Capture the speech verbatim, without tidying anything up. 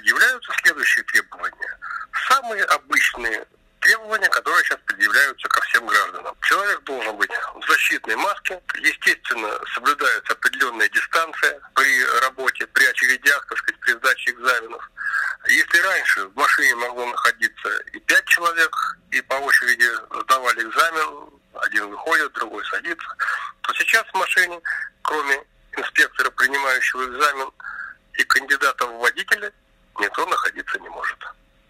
предъявляются следующие требования. Самые обычные требования, которые сейчас предъявляются ко всем гражданам. Человек должен быть в защитной маске, естественно, соблюдается определенная дистанция при работе, при очередях, так сказать, при сдаче экзаменов. Если раньше в машине могло находиться и пять человек, и по очереди сдавали экзамен, один выходит, другой садится, то сейчас в машине, кроме инспектора, принимающего экзамен, и кандидата в водители, никто находиться не может.